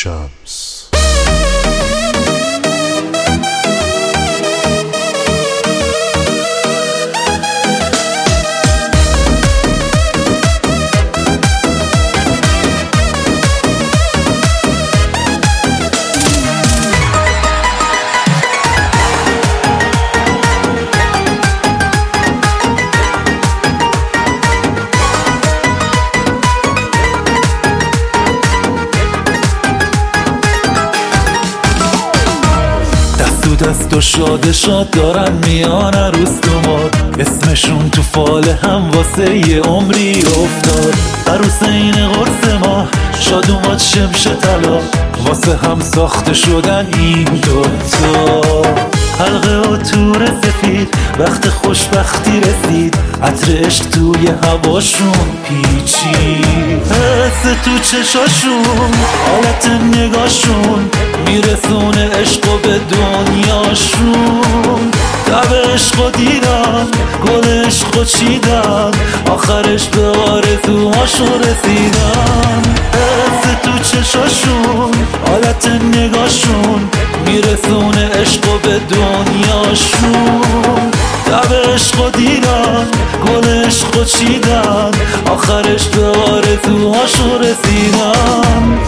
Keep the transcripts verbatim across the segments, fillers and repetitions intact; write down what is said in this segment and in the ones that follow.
شمس. دست و شاد شاد دارن میان عروس دوماد، اسمشون تو فال هم واسه یه عمری افتاد. عروس این قرص ما شاد اومد شمش طلا، واسه هم ساخته شدن این دوتا. حلقه و تور سفید وقت خوشبختی رسید، عطر عشق توی هواشون پیچید. حس تو چشاشون حالت نگاشون میرسونه عشقو به دنیاشون. دب عشقو دیدن گل عشقو چیدن، آخرش به آرزوهاشون رسیدن. حس تو چشاشون حالت نگاشون میرسونه عشقو به دنیاشون. دب عشقو دیدن گل عشقو چیدن، آخرش به آرزوهاشون رسیدن.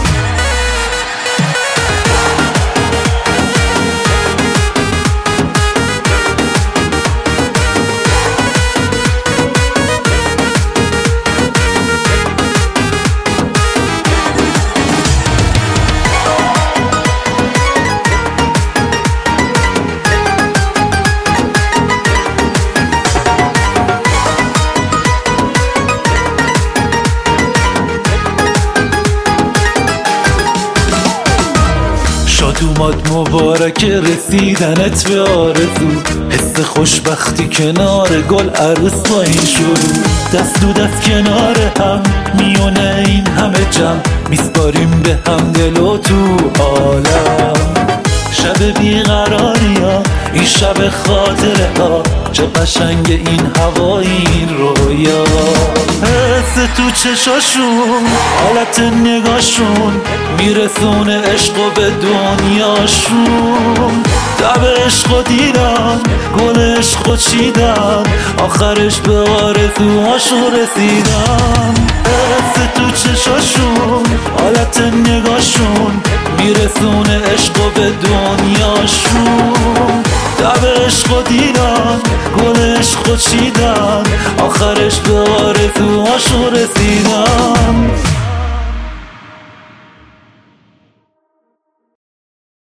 اومد مبارک رسیدنت به آرزو، حس خوشبختی کنار گل عروس با این شروع. دست دو دست کنار هم میونه این همه جمع، میسپاریم به هم دل و تو عالم. شب بیقراری ها این شب خاطره ها، چه قشنگ این هوا این رویا. حس تو چشاشون حالت نگاشون میرسونه عشقو به دنیاشون. دب عشقو دیدن گل عشقو چیدن، آخرش به آرزوهاشون رسیدن. حس تو چشاشون حالت نگاشون میرسونه عشقو به دنیاشون. دب عشقو دیدن گل عشقو چیدن، آخرش به آرزوهاشون رسیدن.